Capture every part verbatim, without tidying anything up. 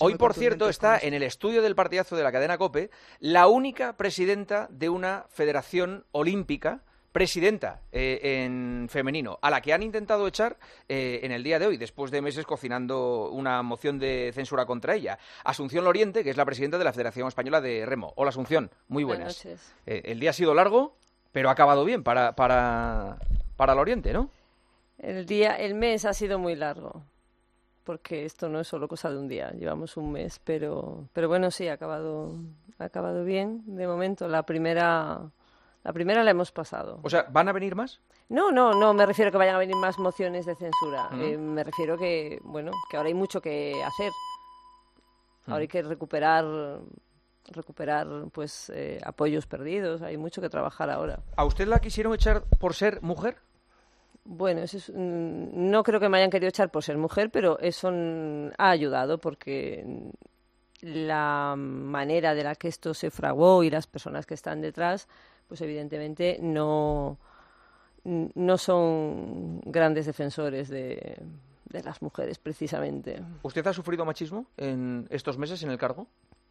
Hoy, por cierto, está en el estudio del partidazo de la cadena COPE la única presidenta de una federación olímpica, presidenta eh, en femenino, a la que han intentado echar eh, en el día de hoy, después de meses cocinando una moción de censura contra ella. Asunción Loriente, que es la presidenta de la Federación Española de Remo. Hola, Asunción, muy buenas. Buenas noches. Eh, el día ha sido largo, pero ha acabado bien para, para, para Loriente, ¿no? El día, el mes ha sido muy largo, porque esto no es solo cosa de un día, llevamos un mes, pero, pero bueno, sí, ha acabado, ha acabado bien. De momento, la primera, la primera la hemos pasado. O sea, ¿van a venir más? No, no, no me refiero a que vayan a venir más mociones de censura. Uh-huh. Eh, me refiero que, bueno, que ahora hay mucho que hacer. Ahora uh-huh. hay que recuperar, recuperar, pues, eh, apoyos perdidos. Hay mucho que trabajar ahora. ¿A usted la quisieron echar por ser mujer? Bueno, eso es, no creo que me hayan querido echar por ser mujer, pero eso ha ayudado porque la manera de la que esto se fraguó y las personas que están detrás, pues evidentemente no, no son grandes defensores de, de las mujeres, precisamente. ¿Usted ha sufrido machismo en estos meses en el cargo?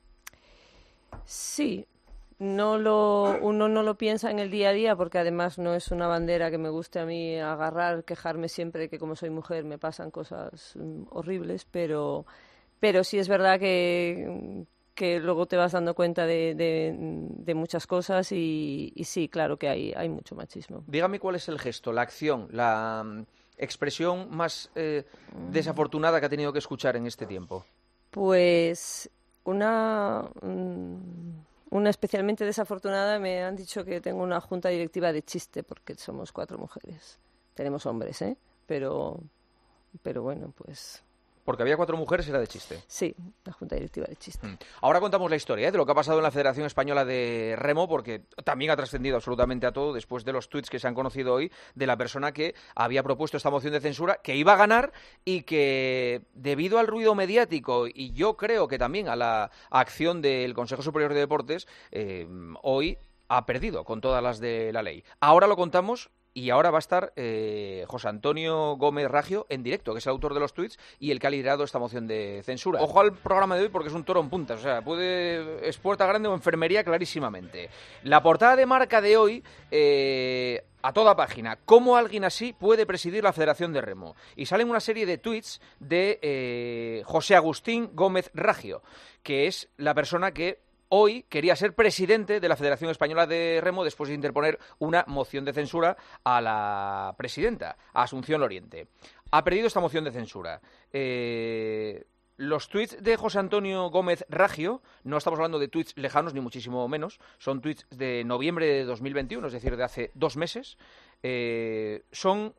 Sí. No lo, uno no lo piensa en el día a día porque además no es una bandera que me guste a mí agarrar, quejarme siempre de que como soy mujer me pasan cosas um, horribles, pero, pero sí es verdad que, que luego te vas dando cuenta de, de, de muchas cosas y, y sí, claro que hay, hay mucho machismo. Dígame cuál es el gesto, la acción, la um, expresión más eh, desafortunada que ha tenido que escuchar en este tiempo. Pues una... Um, Una especialmente desafortunada, me han dicho que tengo una junta directiva de chiste, porque somos cuatro mujeres. Tenemos hombres, ¿eh? Pero, pero bueno, pues... Porque había cuatro mujeres, era de chiste. Sí, la junta directiva de chiste. Mm. Ahora contamos la historia ¿eh? de lo que ha pasado en la Federación Española de Remo, porque también ha trascendido absolutamente a todo después de los tuits que se han conocido hoy de la persona que había propuesto esta moción de censura, que iba a ganar y que, debido al ruido mediático y yo creo que también a la acción del Consejo Superior de Deportes, eh, hoy ha perdido con todas las de la ley. Ahora lo contamos. Y ahora va a estar eh, José Antonio Gómez Raggio en directo, que es el autor de los tuits y el que ha liderado esta moción de censura. Ojo al programa de hoy porque es un toro en puntas, o sea, puede es puerta grande o enfermería clarísimamente. La portada de Marca de hoy, eh, a toda página, ¿cómo alguien así puede presidir la Federación de Remo? Y salen una serie de tuits de eh, José Agustín Gómez Raggio, que es la persona que hoy quería ser presidente de la Federación Española de Remo después de interponer una moción de censura a la presidenta, a Asunción Loriente. Ha perdido esta moción de censura. Eh, los tuits de José Antonio Gómez Raggio, no estamos hablando de tuits lejanos ni muchísimo menos, son tuits de noviembre de dos mil veintiuno, es decir, de hace dos meses. Eh, son,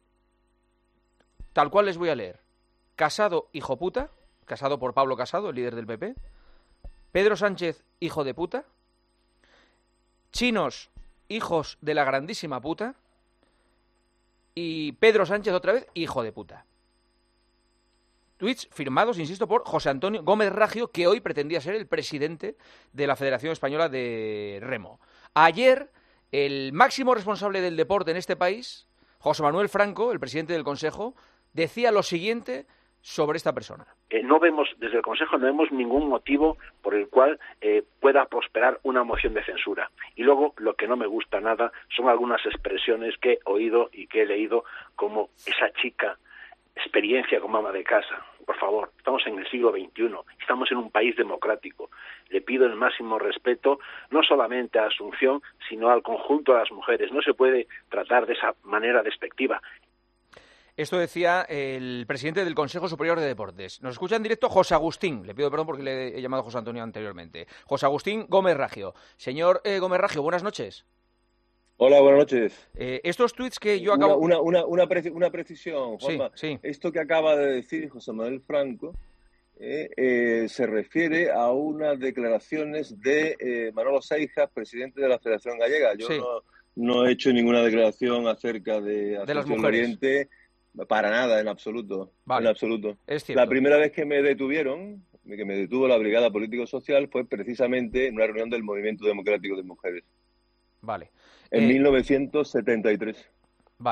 tal cual les voy a leer, Casado, hijo puta, Casado por Pablo Casado, el líder del P P, Pedro Sánchez, hijo de puta, Chinos, hijos de la grandísima puta, y Pedro Sánchez otra vez, hijo de puta. Tweets firmados, insisto, por José Antonio Gómez Raggio, que hoy pretendía ser el presidente de la Federación Española de Remo. Ayer, el máximo responsable del deporte en este país, José Manuel Franco, el presidente del Consejo, decía lo siguiente sobre esta persona. Eh, no vemos, desde el Consejo no vemos ningún motivo por el cual eh, pueda prosperar una moción de censura. Y luego, lo que no me gusta nada son algunas expresiones que he oído y que he leído, como esa chica, experiencia como ama de casa. Por favor, estamos en el siglo veintiuno, estamos en un país democrático. Le pido el máximo respeto, no solamente a Asunción, sino al conjunto de las mujeres. No se puede tratar de esa manera despectiva. Esto decía el presidente del Consejo Superior de Deportes. Nos escucha en directo José Agustín. Le pido perdón porque le he llamado José Antonio anteriormente. José Agustín Gómez Raggio. Señor eh, Gómez Raggio, buenas noches. Hola, buenas noches. Eh, estos tuits que yo acabo... Una, una, una, preci- una precisión, Juanma. Sí, sí. Esto que acaba de decir José Manuel Franco eh, eh, se refiere a unas declaraciones de eh, Manolo Seijas, presidente de la Federación Gallega. Yo sí. no, no he hecho ninguna declaración acerca de Asunción Loriente. Para nada, en absoluto. Vale. En absoluto. Es cierto. La primera vez que me detuvieron, que me detuvo la Brigada Político-Social, fue precisamente en una reunión del Movimiento Democrático de Mujeres. Vale. En eh, mil novecientos setenta y tres. Vale.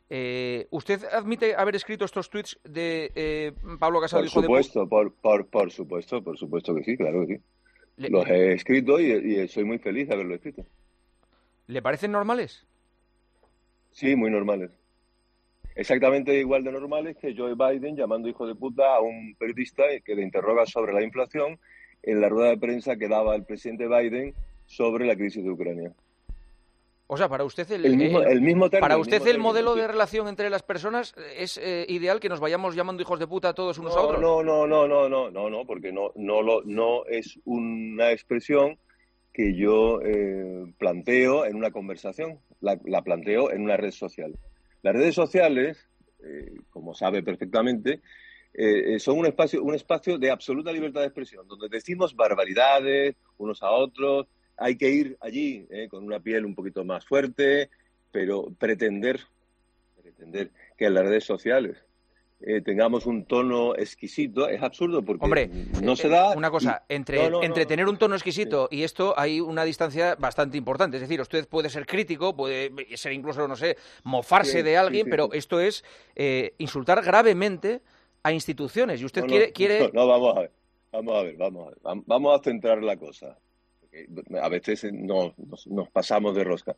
Eh, ¿Usted admite haber escrito estos tuits de eh, Pablo Casado, Por hijo de supuesto, puta? por, por, por supuesto, por supuesto que sí, claro que sí. ¿Le, Los he escrito y, y soy muy feliz de haberlo escrito. ¿Le parecen normales? Sí, muy normales. Exactamente igual de normales que Joe Biden llamando hijo de puta a un periodista que le interroga sobre la inflación en la rueda de prensa que daba el presidente Biden sobre la crisis de Ucrania. O sea, para usted el, El mismo, el- el mismo término. para usted mismo el término, modelo sí. de relación entre las personas es eh, ideal que nos vayamos llamando hijos de puta todos unos a No, otros. no, no, no, no, no, no, no, porque no, no, lo, no es una expresión que yo eh, planteo en una conversación, la, la planteo en una red social. Las redes sociales, eh, como sabe perfectamente, eh, son un espacio, un espacio de absoluta libertad de expresión, donde decimos barbaridades unos a otros. Hay que ir allí eh, con una piel un poquito más fuerte, pero pretender, pretender que en las redes sociales eh, tengamos un tono exquisito es absurdo porque Hombre, no eh, se da. una cosa, y... entre, no, no, entre no, tener no, un tono sí. exquisito y esto hay una distancia bastante importante. Es decir, usted puede ser crítico, puede ser incluso, no sé, mofarse Sí, de sí, alguien, sí, pero sí. esto es eh, insultar gravemente a instituciones. Y usted No, quiere, no, quiere... no, vamos a ver, vamos a ver, vamos a ver, vam- vamos a centrar la cosa. Porque a veces nos, nos, nos pasamos de rosca.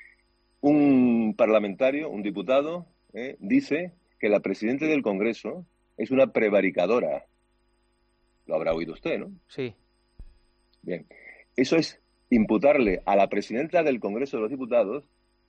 Un parlamentario, un diputado, eh, dice que la presidenta del Congreso es una prevaricadora. Lo habrá oído usted, ¿no? Sí. Bien. Eso es imputarle a la presidenta del Congreso de los Diputados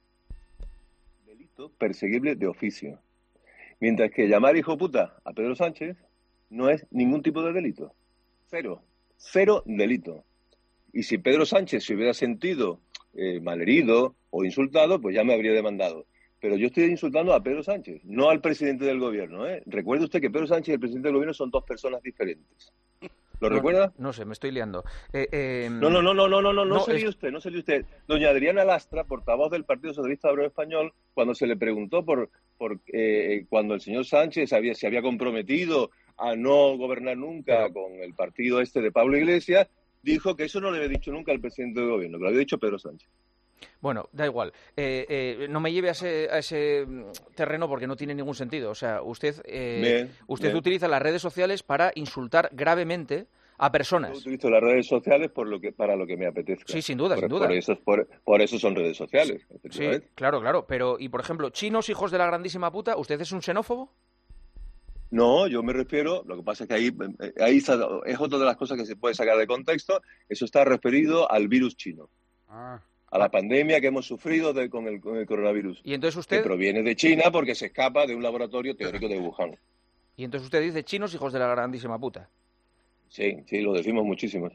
delito perseguible de oficio. Mientras que llamar hijo puta a Pedro Sánchez no es ningún tipo de delito. Cero. Cero delito. Y si Pedro Sánchez se hubiera sentido eh, malherido o insultado, pues ya me habría demandado. Pero yo estoy insultando a Pedro Sánchez, no al presidente del gobierno, ¿eh? Recuerde usted que Pedro Sánchez y el presidente del gobierno son dos personas diferentes. ¿Lo No, recuerda? no sé, me estoy liando. Eh, eh, No, no, no, no, no, no, no, no no, se líe es- usted, no se líe usted. Doña Adriana Lastra, portavoz del Partido Socialista Obrero Español, cuando se le preguntó por, por eh, cuando el señor Sánchez había, se había comprometido a no gobernar nunca Pero- con el partido este de Pablo Iglesias, dijo que eso no le había dicho nunca al presidente del gobierno, que lo había dicho Pedro Sánchez. Bueno, da igual. Eh, eh, no me lleve a ese, a ese mm, terreno porque no tiene ningún sentido. O sea, usted, eh, Bien, usted bien. utiliza las redes sociales para insultar gravemente a Yo personas. utilizo las redes sociales por lo que, para lo que me apetezca. Sí, sin duda, por, sin duda. Por eso, por, por eso son redes sociales, Sí, efectivamente. claro, claro. Pero, y por ejemplo, chinos, hijos de la grandísima puta, ¿usted es un xenófobo? No, yo me refiero, lo que pasa es que ahí, eh, ahí está- es otra de las cosas que se puede sacar de contexto, eso está referido al virus chino, Ah, a la pandemia que hemos sufrido de- con, el, con el coronavirus, Y entonces que usted, proviene de China porque se escapa de un laboratorio teórico de Wuhan. y entonces usted dice chinos, hijos de la grandísima puta. Sí, sí, lo decimos muchísimos.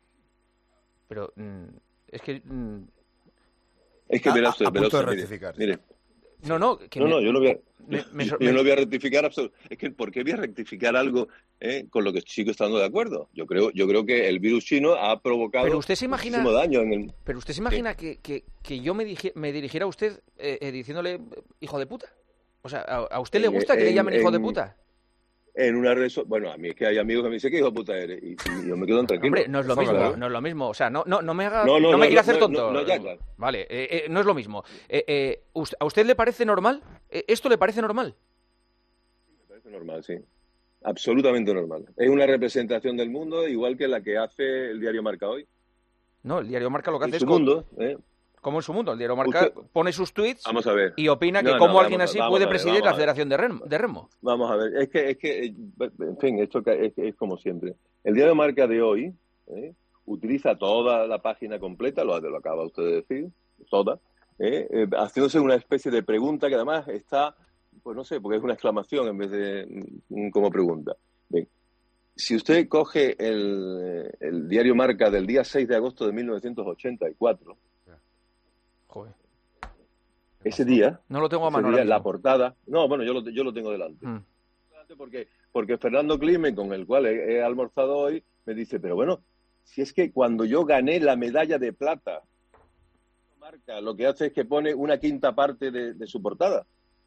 Pero mm, es que mm, Es que A- verá a- usted, a verá punto de usted, mire, rectificar. mire. no, no, que No, me- no, yo no voy a, me- me yo, sor- yo me- no voy a rectificar absolutamente. Es que ¿por qué voy a rectificar algo eh, con lo que sigo estando de acuerdo? Yo creo, yo creo que el virus chino ha provocado Pero usted se imagina- muchísimo daño en el. Pero usted se imagina que, que- que yo me, dije- me dirigiera a usted eh, eh, diciéndole eh, hijo de puta. O sea, ¿a, a usted le En- gusta que le en- llamen hijo de en- puta? En una red so- bueno, a mí es que hay amigos que me dicen que hijo de puta eres y, y yo me quedo tranquilo. Hombre, no es lo Eso es mismo, verdad. no es lo mismo. O sea, no, no, no me haga, No, no, no, me no, quiera no, hacer no, tonto. no, ya, claro. Vale, eh, eh, no es lo mismo. Eh, eh, ¿us- ¿A usted le parece normal? Eh, ¿Esto le parece normal? Me parece normal, sí. Absolutamente normal. Es una representación del mundo igual que la que hace el diario Marca hoy. No, el diario Marca lo que En hace su es co- mundo, ¿eh? como en su mundo. El diario Marca Usted- pone sus tweets Vamos a ver. y opina que No, no, como vamos alguien a- así vamos puede a ver, presidir vamos la a ver. Federación de Remo. De remo. Vamos a ver, es que, es que, eh, en fin, esto ca- es, es como siempre. El diario Marca de hoy ¿eh? utiliza toda la página completa, lo, lo acaba usted de decir, toda, ¿eh? Eh, haciéndose una especie de pregunta que además está, pues no sé, porque es una exclamación en vez de mm, como pregunta. Bien. Si usted coge el, el diario Marca del día seis de agosto de mil novecientos ochenta y cuatro, Joder. ese día, No lo tengo a ese mano día, ahora la mismo. portada, no, bueno, yo lo, yo lo tengo delante. Mm. Porque, porque Fernando Climen, con el cual he, he almorzado hoy, me dice, pero bueno, si es que cuando yo gané la medalla de plata, Marca lo que hace es que pone una quinta parte de, de su portada.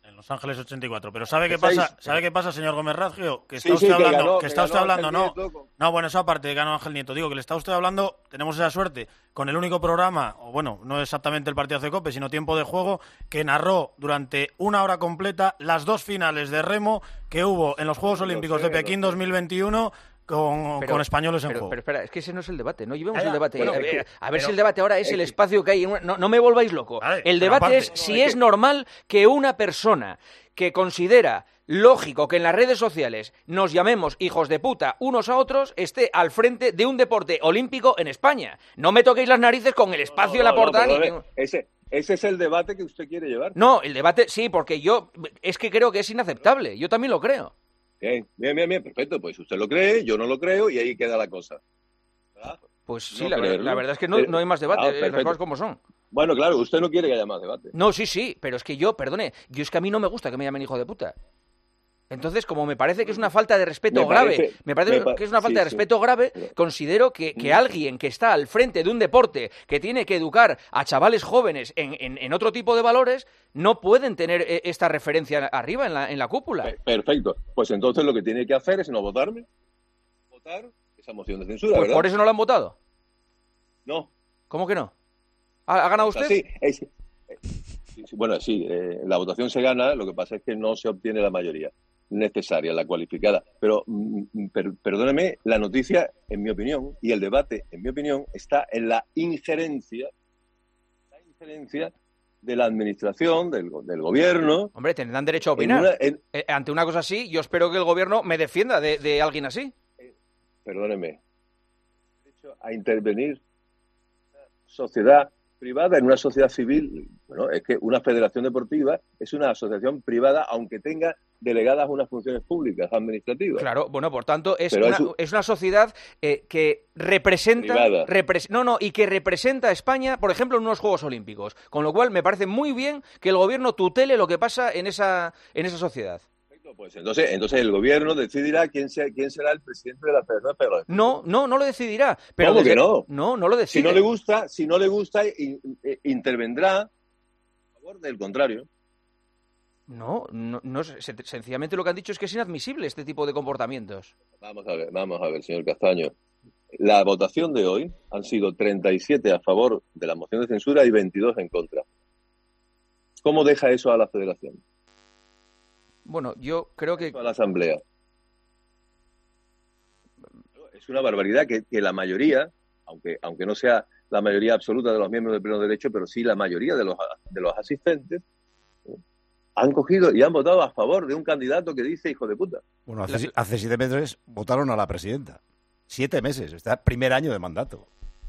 En Los Ángeles ochenta y cuatro. Pero ¿sabe qué ¿Estáis? pasa? ¿Sabe qué pasa, señor Gómez Razgio? Que está Sí, usted sí, que hablando, ganó- que que está usted ganó hablando, Ángel no. Nieto con- No, bueno, eso aparte de que ganó Ángel Nieto. Digo que le está usted hablando, tenemos esa suerte, con el único programa, o bueno, no exactamente el partidazo de COPE, sino Tiempo de Juego, que narró durante una hora completa las dos finales de remo que hubo en los Juegos Lo Olímpicos sé, de lo Pekín sé. dos mil veintiuno con, Pero- con españoles en pero, juego. pero espera, es que ese no es el debate, no llevemos Ah, ya. el debate. Bueno, a ver, es que- a ver pero- si el debate ahora es es el que- espacio que hay. en una- No, no me volváis loco. Vale, el pero debate aparte- es no, si es es que- normal que una persona que considera lógico que en las redes sociales nos llamemos hijos de puta unos a otros esté al frente de un deporte olímpico en España. No me toquéis las narices con el espacio en la No, no, portada. ni- perdone, ese, ese es el debate que usted quiere llevar. No, el debate sí, porque yo es que creo que es inaceptable. Yo también lo creo. Bien, bien, bien, bien, perfecto. Pues usted lo cree, yo no lo creo y ahí queda la cosa. ¿Verdad? Pues sí, No la, verdad, creerlo. la verdad es que no, Eh, no hay más debate, ah, eh, las perfecto. cosas como son. Bueno, claro, usted no quiere que haya más debate. No, sí, sí, pero es que yo, perdone, yo es que a mí no me gusta que me llamen hijo de puta. Entonces, como me parece que es una falta de respeto Me grave, parece- me parece me pa- que es una falta sí, de sí. respeto grave, Pero- considero que, que Mm. alguien que está al frente de un deporte que tiene que educar a chavales jóvenes en, en- en otro tipo de valores, no pueden tener eh, esta referencia arriba en la, en la cúpula. Pe- Perfecto. Pues entonces lo que tiene que hacer es no votarme. Votar esa moción de censura, Pues ¿verdad? por eso no lo han votado. No. ¿Cómo que no? ¿Ha, ha ganado O sea, usted? sí, es- eh, sí, sí, bueno, sí, eh, la votación se gana, lo que pasa es que no se obtiene la mayoría necesaria, la cualificada. Pero, mm, per- perdóneme, la noticia, en mi opinión, y el debate, en mi opinión, está en la injerencia, la injerencia de la administración, del, go- del gobierno. Hombre, tendrán derecho a en opinar. una- en- Eh, ante una cosa así, yo espero que el gobierno me defienda de, de alguien así. perdóneme, derecho a intervenir en una sociedad privada, en una sociedad civil. Bueno, es que una federación deportiva es una asociación privada, aunque tenga delegadas unas funciones públicas, administrativas. Claro, bueno, por tanto, es, Pero una, es un- es una sociedad eh, que representa... Privada. repres- no, no, y que representa a España, por ejemplo, en unos Juegos Olímpicos. Con lo cual, me parece muy bien que el gobierno tutele lo que pasa en esa, en esa sociedad. Perfecto, pues entonces, entonces el gobierno decidirá quién, sea, quién será el presidente de la Federación Federal. No, no, no lo decidirá. Pero ¿Cómo que desde- no? No, no lo Si decide. no le gusta, si no le gusta, in- eh, intervendrá a favor del contrario. No, no, no es- se- sencillamente lo que han dicho es que es inadmisible este tipo de comportamientos. Vamos a ver, vamos a ver, señor Castaño. La votación de hoy han sido treinta y siete a favor de la moción de censura y veintidós en contra. ¿Cómo deja eso a la Federación? Bueno, yo creo que... A la Asamblea. Es una barbaridad que, que la mayoría, aunque, aunque no sea la mayoría absoluta de los miembros del Pleno de Derecho, pero sí la mayoría de los, de los asistentes, ¿eh? han cogido y han votado a favor de un candidato que dice hijo de puta. Bueno, hace, La- si- hace siete meses votaron a la presidenta. Siete meses, está primer año de mandato.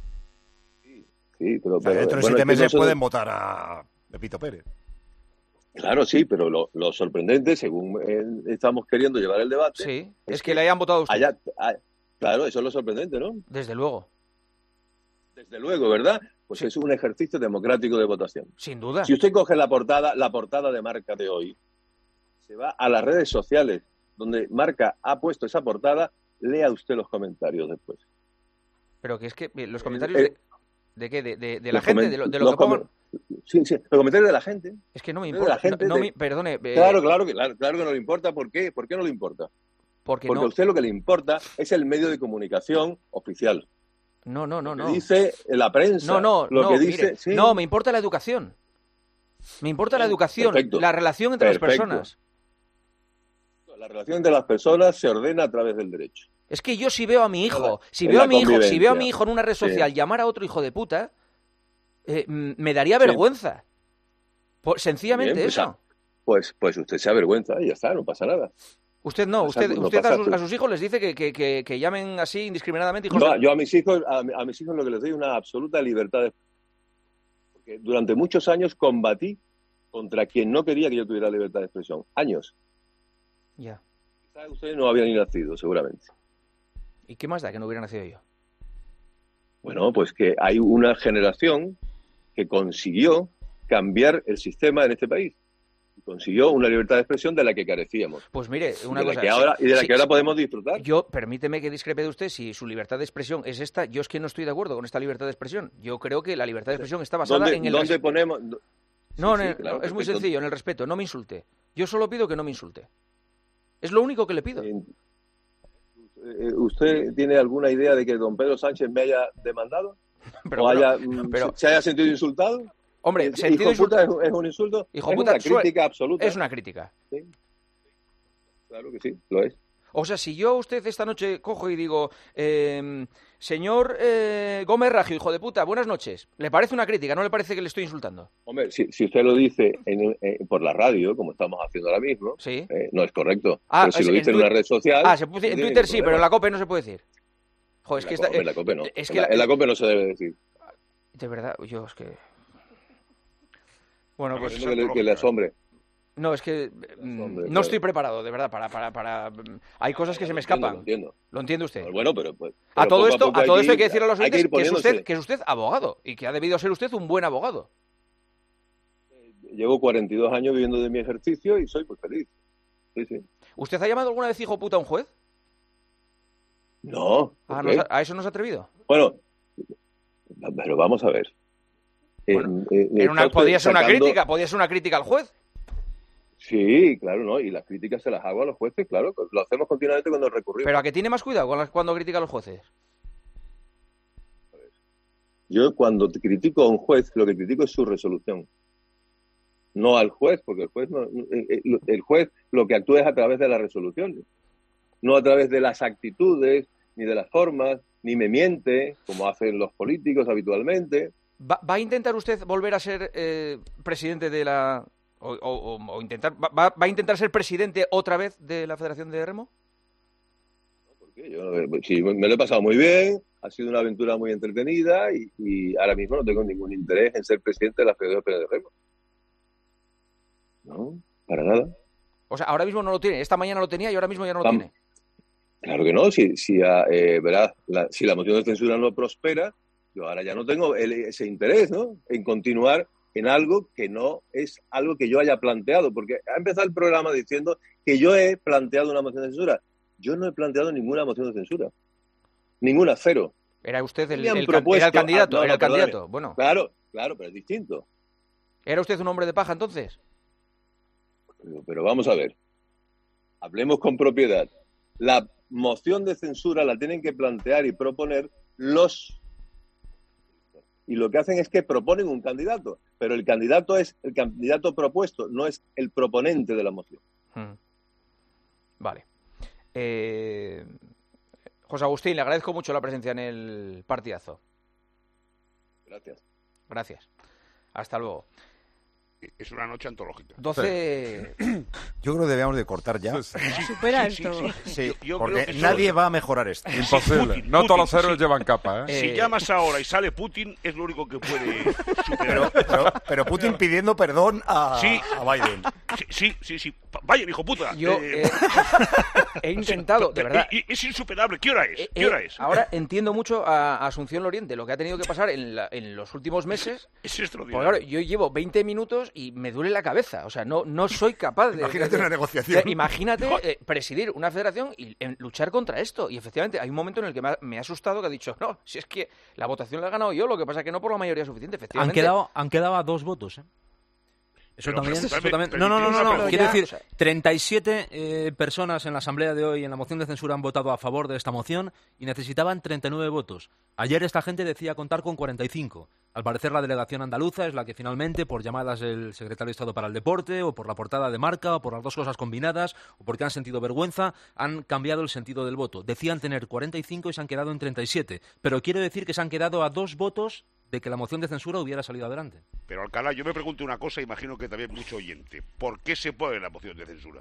Sí, pero, O sea, pero, dentro de bueno, siete es que meses nosotros- pueden votar a Pepito Pérez. Claro, sí, pero lo, lo sorprendente, según eh, estamos queriendo llevar el debate, Sí, es, es que, que le hayan votado a usted. haya- hay- claro, eso es lo sorprendente, ¿no? Desde luego, Desde luego, ¿verdad? Pues Sí. es un ejercicio democrático de votación. sin duda. Si usted coge la portada, la portada de Marca de hoy, se va a las redes sociales donde Marca ha puesto esa portada, lea usted los comentarios después. Pero que es que eh, los comentarios eh, de, ¿de qué? ¿De, de- de la Los gente? comen- ¿De lo, de lo los que pongan? comen- Sí, sí, los comentarios de la gente. Es que no me de importa. la gente no, no de- me- perdone, eh, Claro, claro que, claro, claro que no le importa. ¿Por qué? ¿Por qué no le importa? porque Porque no, a usted lo que le importa es el medio de comunicación oficial. no, no, no, Lo no. que dice la prensa. No, no, lo no, que dice, mire, sí. no, me importa la educación. Me importa la Bien, educación, perfecto. la relación entre las Perfecto. personas. La relación de las personas se ordena a través del derecho. Es que yo si veo a mi hijo, la- si en veo la a mi hijo, si convivencia. veo a mi hijo en una red Sí. social llamar a otro hijo de puta, eh, mm, me daría Sí. vergüenza. Por- sencillamente Bien, pues, eso. ah, Pues, pues usted se avergüenza y ya está, no pasa nada. Usted no, pasa- usted, no usted a, pasa sus, tú. a sus hijos les dice que, que, que, que llamen así indiscriminadamente hijos Yo, de... yo a mis hijos, a, mi- a mis hijos lo que les doy es una absoluta libertad de... Porque durante muchos años combatí contra quien no quería que yo tuviera libertad de expresión. Años. Ya. Quizás ustedes no habían ni nacido, seguramente. ¿Y qué más da que no hubiera nacido yo? Bueno, pues que hay una generación que consiguió cambiar el sistema en este país. Y consiguió una libertad de expresión de la que carecíamos. Pues mire, Y una de la cosa... que sí, ahora, y de la sí, que ahora sí. podemos disfrutar. Yo, permíteme que discrepe de usted, si su libertad de expresión es esta, yo es que no estoy de acuerdo con esta libertad de expresión. Yo creo que la libertad de expresión está basada ¿Dónde, en el ¿dónde respeto. ponemos...? No, Sí, no, sí, claro, no, es muy perfecto. sencillo, en el respeto, no me insulte. Yo solo pido que no me insulte. Es lo único que le pido. Eh, ¿Usted tiene alguna idea de que don Pedro Sánchez me haya demandado? Pero, ¿O bueno, haya, pero, se, se haya sentido insultado? Hombre, ¿Hijo sentido puta insultado es, es un insulto? Hijo es puta, una crítica suel- absoluta. Es una crítica. Sí. Claro que sí, lo es. O sea, si yo a usted esta noche cojo y digo, eh, señor eh, Gómez Raggio, hijo de puta, buenas noches, ¿le parece una crítica? ¿No le parece que le estoy insultando? Hombre, si, si usted lo dice en, en, por la radio, como estamos haciendo ahora mismo, Sí. eh, no es correcto. Ah, pero si es- lo dice en en una Twi- red social... Ah, se puede- en no tiene Twitter ningún sí, pero en la COPE no se puede decir. Joder, es En que la está, COPE, en la COPE no. es En que la- la- en la COPE no se debe decir. De verdad, yo es que... Bueno, No, pues... eso Que le, que le lógica. asombre. No, es que mm, Hombre, no claro. estoy preparado, de verdad, para... para, para... Hay cosas que se me Lo entiendo, escapan. Lo entiendo. ¿Lo entiende usted? Pues bueno, pero... Pues, A pero todo poco esto, poco a todo esto hay ir- que decirle a los hay que oyentes ir que es poniéndose. usted, que es usted abogado y que ha debido ser usted un buen abogado. Llevo cuarenta y dos años viviendo de mi ejercicio y soy muy feliz. Sí, sí. ¿Usted ha llamado alguna vez hijo puta a un juez? No. Ah, ¿por ¿no qué? se ha- ¿A eso no se ha atrevido? Bueno, pero vamos a ver. Eh, Bueno, eh, Era una, está usted podía ser una sacando- crítica, podía ser una crítica al juez. Sí, claro, ¿no? Y las críticas se las hago a los jueces, claro. Lo hacemos continuamente cuando recurrimos. Pero a que tiene más cuidado con las- cuando critica a los jueces. Yo cuando te critico a un juez, lo que critico es su resolución. No al juez, porque el juez, no, el, el juez lo que actúa es a través de las resoluciones. No a través de las actitudes, ni de las formas, ni me miente, como hacen los políticos habitualmente. ¿Va, va a intentar usted volver a ser eh, presidente de la... O, o- o- o intentar, va, va a intentar ser presidente otra vez de la Federación de Remo? Porque yo, eh, sí, me lo he pasado muy bien, ha sido una aventura muy entretenida y, y ahora mismo no tengo ningún interés en ser presidente de la Federación de Remo. No, para nada. O sea, ahora mismo no lo tiene. Esta mañana lo tenía y ahora mismo ya no lo Vam- tiene. Claro que no, si, si, ah, eh, verás, la, si la moción de censura no prospera, yo ahora ya no tengo el- ese interés, ¿no?, en continuar en algo que no es algo que yo haya planteado, porque ha empezado el programa diciendo que yo he planteado una moción de censura. Yo no he planteado ninguna moción de censura. Ninguna, cero. Era usted el, Me han el can- propuesto- era el candidato, ah, no, era no, el perdone. candidato. Bueno, Claro, claro, pero es distinto. ¿era usted un hombre de paja entonces? Pero, pero vamos a ver. Hablemos con propiedad. La moción de censura la tienen que plantear y proponer los... Y lo que hacen es que proponen un candidato, pero el candidato es el candidato propuesto, no es el proponente de la moción. Hmm. Vale. Eh, José Agustín, le agradezco mucho la presencia en el partidazo. Gracias. Gracias. Hasta luego. Es una noche antológica. doce... Yo creo que debíamos de cortar ya. Supera Sí, esto. sí, sí. Sí, Yo- yo porque creo que nadie solo- va a mejorar esto. Imposible. Putin, no todos los Putin, héroes sí. llevan capa, ¿eh? Eh, Si llamas ahora y sale Putin, es lo único que puede superar. Pero, pero Putin pidiendo perdón a, Sí. a Biden. Sí, sí, sí. sí. Pa- Vaya, hijo puta. Yo Eh, eh, he intentado, de pero- verdad... eh, Es insuperable. ¿Qué hora es? Eh, ¿Qué eh, hora es? Ahora entiendo mucho a a Asunción Loriente, lo que ha tenido que pasar en, la- en los últimos meses. Es Porque extraordinario. claro, yo llevo veinte minutos y me duele la cabeza. O sea, no, no soy capaz de... Imagínate de- una de- negociación. de- imagínate eh, presidir una federación y en- luchar contra esto. Y efectivamente hay un momento en el que me ha, me ha asustado que ha dicho, no, si es que la votación la he ganado yo, lo que pasa es que no por la mayoría suficiente, Han efectivamente. quedado, han quedado a dos votos, ¿eh? Eso Pero, también, pero, eso también- pero, No, no, no, no, pero no. ya, Quiero o decir, sea- treinta y siete eh, personas en la asamblea de hoy en la moción de censura han votado a favor de esta moción y necesitaban treinta y nueve votos. Ayer esta gente decía contar con cuarenta y cinco. Al parecer la delegación andaluza es la que finalmente, por llamadas del secretario de Estado para el Deporte, o por la portada de Marca, o por las dos cosas combinadas, o porque han sentido vergüenza, han cambiado el sentido del voto. Decían tener cuarenta y cinco y se han quedado en treinta y siete. Pero quiero decir que se han quedado a dos votos de que la moción de censura hubiera salido adelante. Pero Alcalá, yo me pregunto una cosa, imagino que también mucho oyente. ¿Por qué se pone la moción de censura?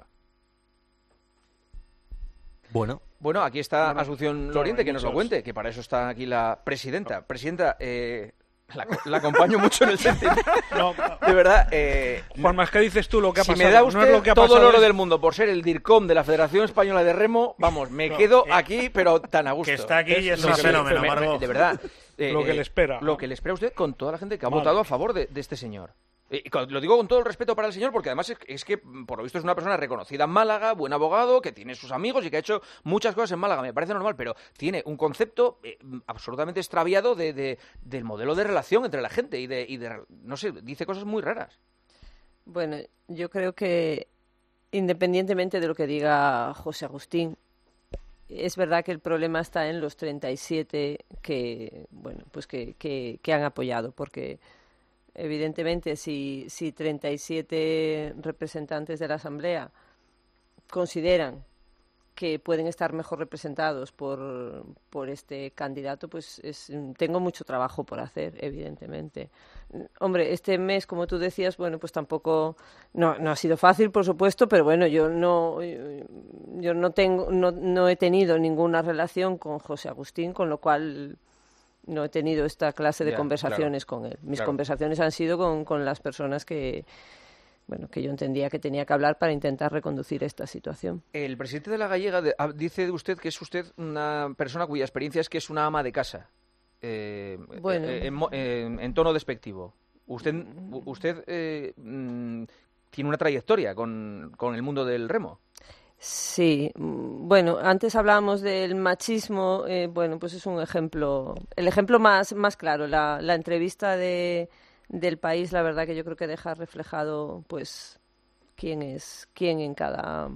Bueno, Bueno, aquí está Bueno, Asunción claro, Loriente, hay que nos lo muchos. cuente, que para eso está aquí la presidenta. Presidenta, eh, la, la acompaño mucho en el sentido. No, De verdad, eh, Juan, más que dices tú lo que ha si pasado. me da no usted es lo que ha todo el pasado, oro es del mundo por ser el DIRCOM de la Federación Española de Remo, vamos, me No, quedo eh, aquí, pero tan a gusto. que está aquí y es lo un que- fenómeno, me- me- Margot. De verdad. eh, Lo que eh, le espera. Lo que le espera a usted con toda la gente que ha Vale. votado a favor de, de este señor. Eh, y con- lo digo con todo el respeto para el señor, porque además es, es que, por lo visto, es una persona reconocida en Málaga, buen abogado, que tiene sus amigos y que ha hecho muchas cosas en Málaga. Me parece normal, pero tiene un concepto eh, absolutamente extraviado de, de- del modelo de relación entre la gente y de, y de, no sé, dice cosas muy raras. Bueno, yo creo que Independientemente de lo que diga José Agustín, es verdad que el problema está en los treinta y siete que, bueno, pues que, que, que han apoyado, porque evidentemente si, si treinta y siete representantes de la Asamblea consideran que pueden estar mejor representados por, por este candidato, pues es, tengo mucho trabajo por hacer, evidentemente. Hombre, este mes, como tú decías, bueno, pues tampoco, no, no ha sido fácil, por supuesto, pero bueno, yo no, yo no tengo, no, no he tenido ninguna relación con José Agustín, con lo cual no he tenido esta clase de Ya, conversaciones claro, con él. Mis claro. conversaciones han sido con, con las personas que, bueno, que yo entendía que tenía que hablar para intentar reconducir esta situación. El presidente de la Gallega de- ah, dice de usted que es usted una persona cuya experiencia es que es una ama de casa. Eh, Bueno. eh, en, mo- en- en tono despectivo. Usted, u- usted eh, mm, tiene una trayectoria con, con el mundo del remo. Sí, mm, bueno, antes hablábamos del machismo, eh, bueno, pues es un ejemplo, el ejemplo más, más claro, la, la entrevista de, del País, la verdad que yo creo que deja reflejado, pues, quién es, quién en cada,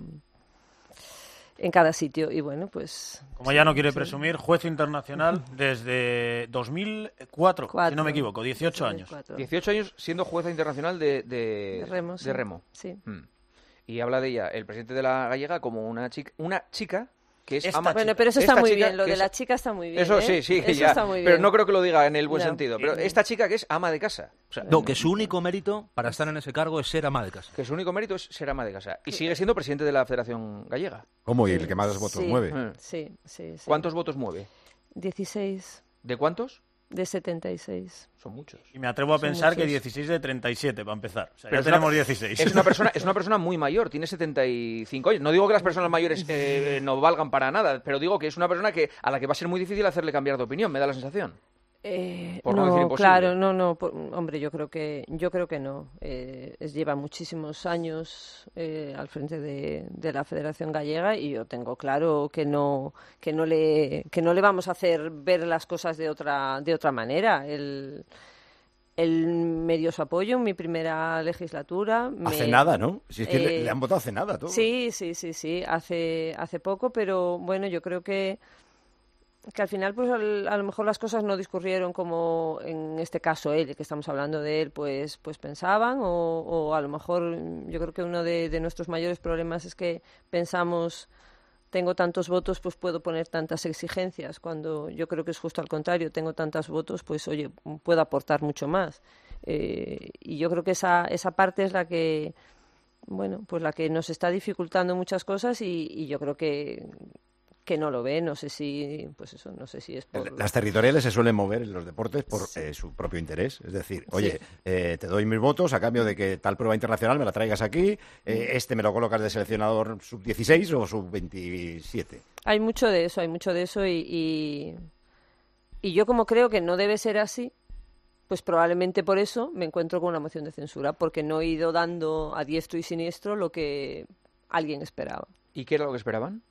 en cada sitio, y bueno, pues... Como ya no quiere sí. presumir, juez internacional desde dos mil cuatro, si Cuatro. no me equivoco, dieciocho dos mil años. cuatro. dieciocho años siendo jueza internacional de, de, De remo, sí. de remo. Sí. Mm. Y habla de ella, el presidente de la Gallega, como una chica, una chica que es Esta ama. Bueno, pero eso está Esta muy chica bien, lo que de es- la chica está muy bien. Eso ¿eh? sí, sí, Eso ya, está muy bien. pero no creo que lo diga en el buen No. sentido. Pero Sí. esta chica que es ama de casa, o sea, No, que su único mérito para estar en ese cargo es ser ama de casa. que su único mérito es ser ama de casa. Y sigue siendo presidente de la Federación Gallega. ¿Cómo? Y el que más votos Sí. mueve. Mm. Sí, sí, sí. ¿Cuántos votos mueve? dieciséis ¿De cuántos? de setenta y seis. Son muchos. Y me atrevo a Son pensar que muchos. dieciséis de treinta y siete, para empezar. O sea, Pero ya es una- tenemos dieciséis. Es una persona, es una persona muy mayor, tiene setenta y cinco años. No digo que las personas mayores eh, no valgan para nada, pero digo que es una persona que a la que va a ser muy difícil hacerle cambiar de opinión, me da la sensación. Eh, Por no decir no, imposible. claro, no, no, por- hombre, yo creo que, yo creo que no. Eh, es- lleva muchísimos años eh, al frente de, de la Federación Gallega y yo tengo claro que no, que no le, que no le vamos a hacer ver las cosas de otra, de otra manera. Él, él me dio su apoyo en mi primera legislatura. Hace me- nada, ¿no? Si es que le, eh, le han votado hace nada todo. Sí, sí, sí, sí, hace, hace poco, pero bueno, yo creo que, que al final, pues al- a lo mejor las cosas no discurrieron como en este caso él, que estamos hablando de él, pues, pues pensaban, o, o a lo mejor yo creo que uno de, de nuestros mayores problemas es que pensamos, tengo tantos votos, pues puedo poner tantas exigencias, cuando yo creo que es justo al contrario, tengo tantos votos, pues oye, puedo aportar mucho más. Eh, y yo creo que esa, esa parte es la que, bueno, pues la que nos está dificultando muchas cosas y, y yo creo que, que no lo ve, no sé si, pues eso, no sé si es por... Las territoriales se suelen mover en los deportes por Sí. eh, su propio interés. Es decir, oye, Sí. eh, te doy mis votos a cambio de que tal prueba internacional me la traigas aquí, eh, este me lo colocas de seleccionador sub dieciséis o sub veintisiete. Hay mucho de eso, hay mucho de eso y, y, y yo como creo que no debe ser así, pues probablemente por eso me encuentro con una moción de censura, porque no he ido dando a diestro y siniestro lo que alguien esperaba. ¿Y qué era lo que esperaban?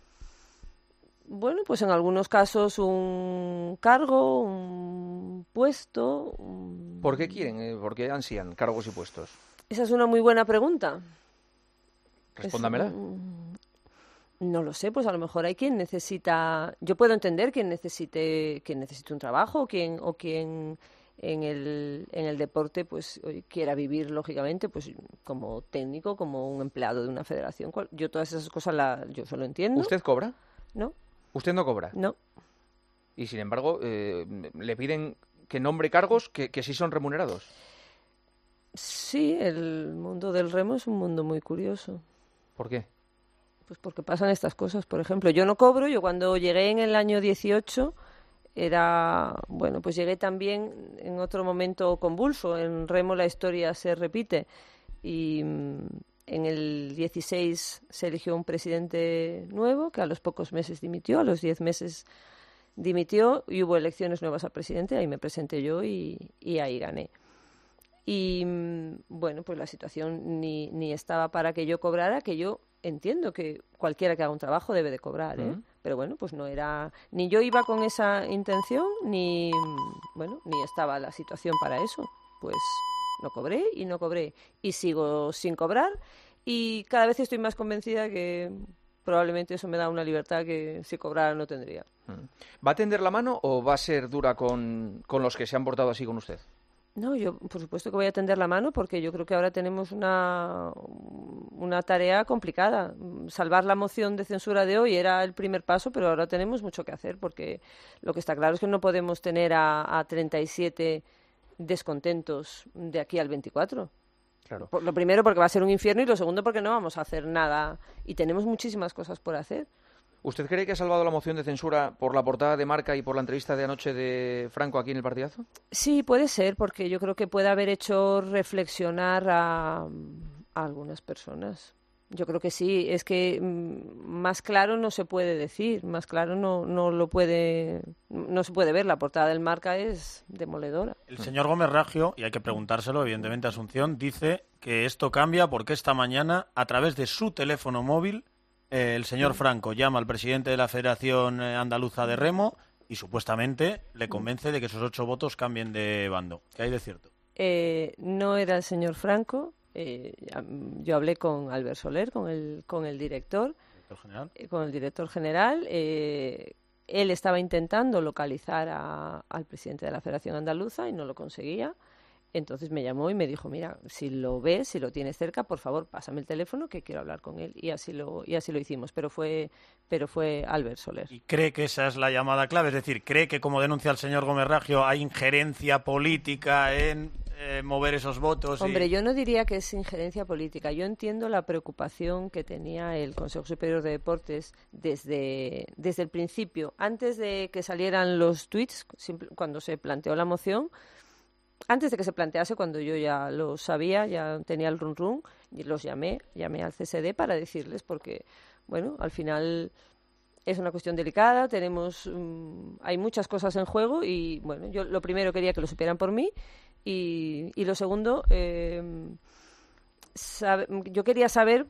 Bueno, pues en algunos casos un cargo, un puesto. un- ¿Por qué quieren? eh, ¿Por qué ansían cargos y puestos? Esa es una muy buena pregunta. Respóndamela. Es, mm, no lo sé, pues a lo mejor hay quien necesita. Yo puedo entender quien necesite, quien necesite un trabajo, o quien, o quien en el, en el deporte, pues oye, quiera vivir lógicamente, pues como técnico, como un empleado de una federación. Cual- Yo todas esas cosas la, yo solo entiendo. ¿Usted cobra? No, ¿Usted no cobra? no. Y sin embargo, eh, le piden que nombre cargos que, que sí son remunerados. Sí, el mundo del remo es un mundo muy curioso. ¿Por qué? Pues porque pasan estas cosas. Por ejemplo, yo no cobro, yo cuando llegué en el año dieciocho era, bueno, pues llegué también en otro momento convulso. En remo la historia se repite y mm, en el dieciséis se eligió un presidente nuevo que a los pocos meses dimitió, a los diez meses dimitió y hubo elecciones nuevas a presidente, ahí me presenté yo y, y ahí gané. Y mm, bueno, pues la situación ni, ni estaba para que yo cobrara, que yo entiendo que cualquiera que haga un trabajo debe de cobrar, ¿eh? Ujú. Pero bueno, pues no era, ni yo iba con esa intención, ni, mm, bueno, ni estaba la situación para eso. Pues no cobré y no cobré. Y sigo sin cobrar y cada vez estoy más convencida que probablemente eso me da una libertad que si cobrara no tendría. ¿Va a tender la mano o va a ser dura con, con los que se han portado así con usted? No, yo por supuesto que voy a tender la mano porque yo creo que ahora tenemos una, una tarea complicada. Salvar la moción de censura de hoy era el primer paso, pero ahora tenemos mucho que hacer porque lo que está claro es que no podemos tener a, a treinta y siete descontentos de aquí al veinticuatro. Claro. Por, lo primero porque va a ser un infierno y lo segundo porque no vamos a hacer nada y tenemos muchísimas cosas por hacer. ¿Usted cree que ha salvado la moción de censura por la portada de Marca y por la entrevista de anoche de Franco aquí en el Partidazo? Sí, puede ser, porque yo creo que puede haber hecho reflexionar a, a algunas personas. Yo creo que sí, es que mm, más claro no se puede decir, más claro no, no lo puede, no se puede ver. La portada del Marca es demoledora. El señor Gómez Raggio, y hay que preguntárselo, evidentemente, a Asunción, dice que esto cambia porque esta mañana, a través de su teléfono móvil, Eh, el señor Franco llama al presidente de la Federación Andaluza de Remo y supuestamente le convence de que esos ocho votos cambien de bando. ¿Qué hay de cierto? Eh, no era el señor Franco. Eh, yo hablé con Albert Soler, con el, con el director, ¿Director general? Eh, con el director general. Eh, él estaba intentando localizar a, al presidente de la Federación Andaluza y no lo conseguía. Entonces me llamó y me dijo, mira, si lo ves, si lo tienes cerca, por favor, pásame el teléfono que quiero hablar con él. Y así lo y así lo hicimos, pero fue pero fue Albert Soler. ¿Y cree que esa es la llamada clave? Es decir, ¿cree que, como denuncia el señor Gómez Raggio, hay injerencia política en eh, mover esos votos? Hombre, y... yo no diría que es injerencia política. Yo entiendo la preocupación que tenía el Consejo Superior de Deportes desde, desde el principio. Antes de que salieran los tuits, cuando se planteó la moción, antes de que se plantease, cuando yo ya lo sabía, ya tenía el run run, y los llamé, llamé al C S D para decirles, porque, bueno, al final es una cuestión delicada, tenemos, um, hay muchas cosas en juego y, bueno, yo lo primero quería que lo supieran por mí y, y lo segundo, eh, sabe, yo quería saber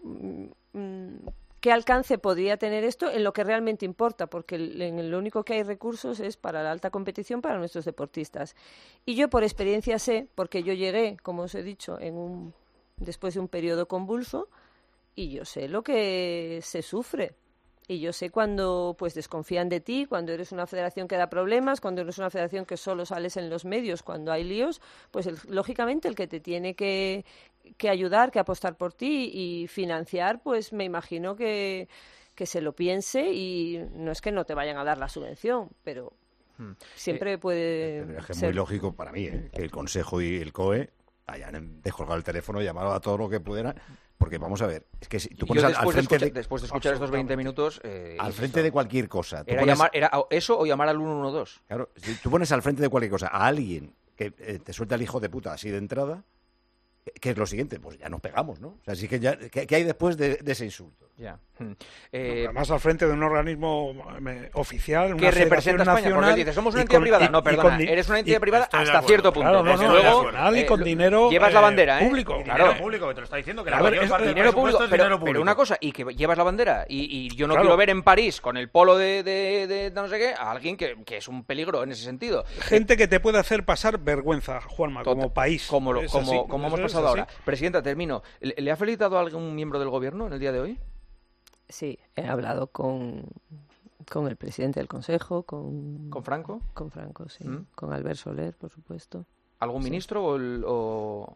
um, qué alcance podría tener esto en lo que realmente importa, porque en lo único que hay recursos es para la alta competición para nuestros deportistas. Y yo por experiencia sé, porque yo llegué, como os he dicho, en un, después de un periodo convulso, y yo sé lo que se sufre. Y yo sé cuando pues desconfían de ti, cuando eres una federación que da problemas, cuando eres una federación que solo sales en los medios, cuando hay líos, pues el, lógicamente el que te tiene que, que ayudar, que apostar por ti y financiar, pues me imagino que, que se lo piense y no es que no te vayan a dar la subvención, pero hmm. siempre eh, puede pero es que es ser... muy lógico para mí, ¿eh? Que el Consejo y el C O E hayan descolgado el teléfono, llamado a todo lo que pudieran. Porque vamos a ver, es que si tú pones Yo al, después, al frente de escuchar, de, después de escuchar estos veinte minutos... Eh, al frente de cualquier cosa... Tú Era, pones, llamar, ¿Era eso o llamar al uno uno dos? Claro, si tú pones al frente de cualquier cosa a alguien que eh, te suelta el hijo de puta así de entrada, ¿qué es lo siguiente? Pues ya nos pegamos, ¿no? O sea, sí que ya... ¿Qué, qué hay después de, de ese insulto? Ya. Eh, no, además al frente de un organismo eh, oficial, una que representa a España, porque dices, somos una entidad con, privada. Y, no, perdona, con, eres una entidad y, privada hasta cierto punto. Claro, no, no, luego, nacional, y con eh, dinero llevas la bandera, ¿eh? Público. Claro. Dinero público, que te lo está diciendo, que la ver, mayor parte dinero del público, es pero, dinero público. Pero una cosa, y que llevas la bandera, y, y yo no claro. quiero ver en París, con el polo de, de, de, de no sé qué, a alguien que, que es un peligro en ese sentido. Gente que te puede hacer pasar vergüenza, Juanma, Total, como país. Como, lo, como, así, como hemos pasado ahora. Presidenta, termino. ¿Le, ¿Le ha felicitado a algún miembro del gobierno en el día de hoy? Sí, he hablado con, con el presidente del Consejo, con... ¿Con Franco? Con Franco, sí. ¿Mm? Con Albert Soler, por supuesto. ¿Algún sí. ministro o...? El, o...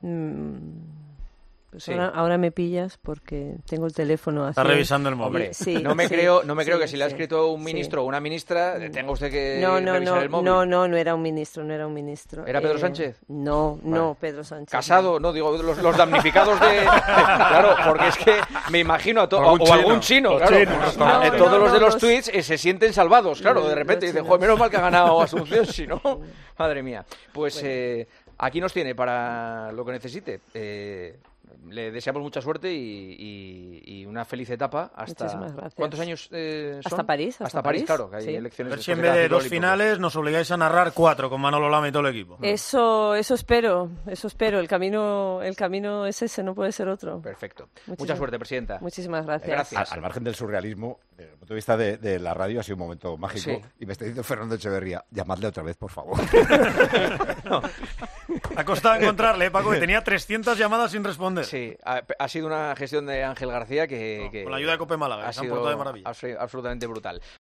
Mm, pues sí. ahora, ahora me pillas porque tengo el teléfono así. Está revisando el móvil. Hombre, sí, no me sí, creo, no me creo sí, que si le ha escrito un ministro o una ministra, tenga usted que no, no, revisar no, el móvil. No, no, no era un ministro, no era un ministro. ¿Era Pedro eh, Sánchez? No, vale. no, Pedro Sánchez. ¿Casado? No, digo, los, los damnificados de... Claro, porque es que me imagino a todos... O, o algún chino, claro. Chinos, no, eh, no, todos no, los de no, los los... tweets eh, se sienten salvados, claro, de repente dicen, joder, menos mal que ha ganado Asunción, si no... Madre mía. Pues bueno. eh, aquí nos tiene para lo que necesite. Eh... Le deseamos mucha suerte y, y, y una feliz etapa hasta... Muchísimas gracias. ¿Cuántos años eh, son? Hasta París. Hasta, hasta París, París, claro, que hay sí. elecciones. A ver si en vez de dos finales nos obligáis a narrar cuatro con Manolo Lama y todo el equipo. Eso, eso espero, eso espero. El camino, el camino es ese, no puede ser otro. Perfecto. Muchísimas, Mucha suerte, Presidenta. Muchísimas gracias. Gracias. Al, al margen del surrealismo, desde el punto de vista de, de la radio, ha sido un momento mágico. Sí. Y me está diciendo Fernando Echeverría, llamadle otra vez, por favor. No. Ha costado encontrarle, Paco, que tenía trescientas llamadas sin responder. Sí, ha, ha sido una gestión de Ángel García que... No, que con la ayuda de Cope Málaga, ha que se han sido portado de maravilla. absolutamente brutal.